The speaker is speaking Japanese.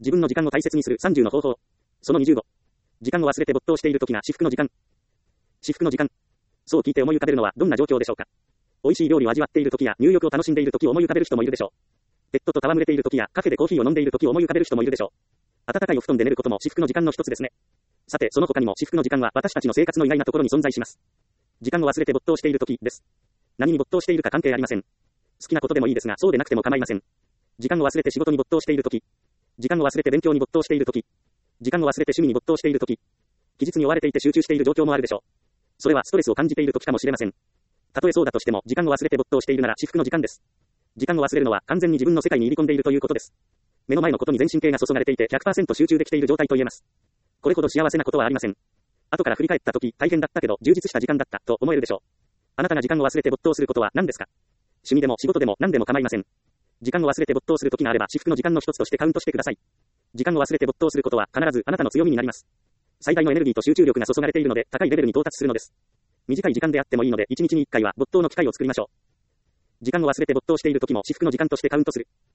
自分の時間を大切にする30の方法。その25。時間を忘れて没頭している時が至福の時間。至福の時間。そう聞いて思い浮かべるのはどんな状況でしょうか。美味しい料理を味わっている時や入浴を楽しんでいる時を思い浮かべる人もいるでしょう。ペットと戯れている時やカフェでコーヒーを飲んでいる時を思い浮かべる人もいるでしょう。暖かいお布団で寝ることも至福の時間の一つですね。さて、その他にも至福の時間は私たちの生活の意外なところに存在します。時間を忘れて没頭している時です。何に没頭しているか関係ありません。好きなことでもいいですが、そうでなくても構いません。時間を忘れて仕事に没頭している時。時間を忘れて勉強に没頭している時。時間を忘れて趣味に没頭している時。期日に追われていて集中している状況もあるでしょう。それはストレスを感じている時かもしれません。たとえそうだとしても、時間を忘れて没頭しているなら至福の時間です。時間を忘れるのは完全に自分の世界に入り込んでいるということです。目の前のことに全神経が注がれていて 100% 集中できている状態と言えます。これほど幸せなことはありません。後から振り返った時、大変だったけど充実した時間だったと思えるでしょう。あなたが時間を忘れて没頭することは何ですか？趣味でも仕事でも何でも構いません。時間を忘れて没頭する時があれば至福の時間の一つとしてカウントしてください。時間を忘れて没頭することは必ずあなたの強みになります。最大のエネルギーと集中力が注がれているので高いレベルに到達するのです。短い時間であってもいいので1日に1回は没頭の機会を作りましょう。時間を忘れて没頭している時も至福の時間としてカウントする。